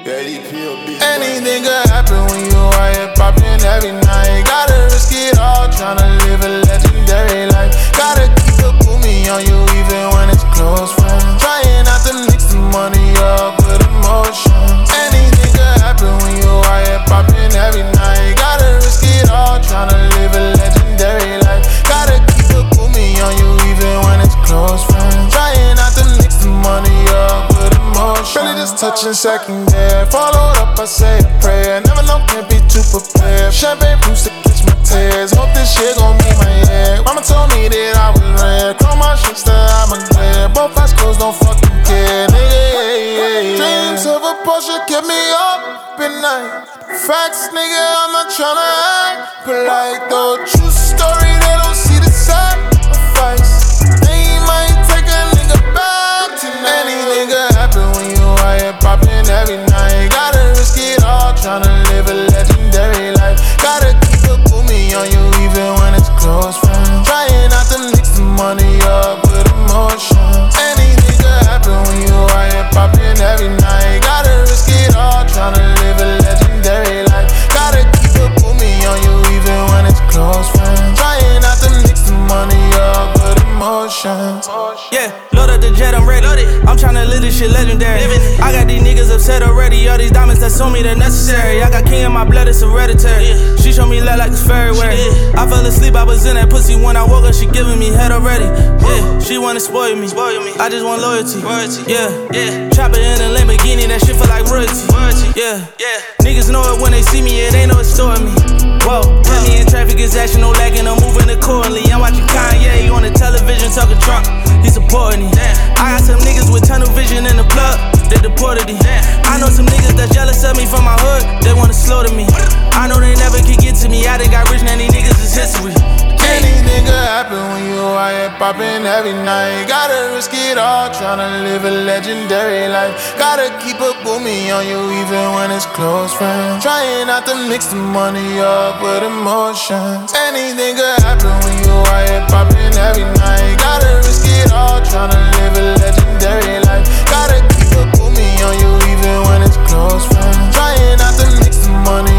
Anything could happen when you out here poppin' every night. Gotta risk it all, tryna live a legendary life. Gotta keep a boomie on you even when it's close friends. Trying not to mix the money up with emotions. Anything could happen when you out here poppin' every night. Gotta risk it all, tryna live a legendary life. Gotta keep a boomie on you even when it's close friends. Trying not to mix the money up with emotions. Really just touching second there. Followed up, I say a prayer. Never know, can't be too prepared. Champagne boost to catch my tears. Hope this shit gon' make my head. Mama told me that I was rare. Chrome my shit, still I'm a glare. Both eyes closed, don't fucking care, nigga. Dreams of a Porsche kept me up at night. Facts, nigga, I'm not tryna act polite though. True story, they don't see the sacrifice. They might take a nigga back tonight. Anything could happen when you out here poppin' every night. Gotta risk it all, tryna live a legendary life. Gotta keep a boomie on you even when it's close friends. Trying not to mix the money up with emotions. Anything could happen when you out here poppin' every night. Gotta risk it all, tryna live a legendary life. Gotta keep a boomie on you even when it's close friends. Trying not to mix the money up with emotions. Yeah, load up the jet, I'm ready. I'm tryna live this shit legendary. I got these niggas upset already. All these diamonds that's on me, they're necessary. I got king in my blood, it's hereditary. She showed me love like it's February. I fell asleep, I was in that pussy. When I woke up, she giving me head already. Yeah, she wanna spoil me. I just want loyalty. Yeah, chopper in a Lamborghini, that shit feel like royalty. Yeah, niggas know it when they see me, it ain't no extorting me. Whoa, put me in traffic, it's action, no lagging, I'm moving accordingly. I'm watching Kanye on the television, talking Trump, he supporting me. I got some niggas with tunnel vision in the plug, they deported me. I know some niggas that's jealous of me from my hood, they wanna slaughter me. I know they never can get to me, I done got rich, now these niggas is history. Anything could happen when you out here poppin' every night. Gotta risk it all, tryna live a legendary life. Gotta keep a boomie on you even when it's close friends. Trying not to mix the money up with emotions. Anything could happen when you out here poppin' every night. Gotta risk it all, tryna live a legendary life. Gotta keep a boomie on you even when it's close friends. Trying not to mix the money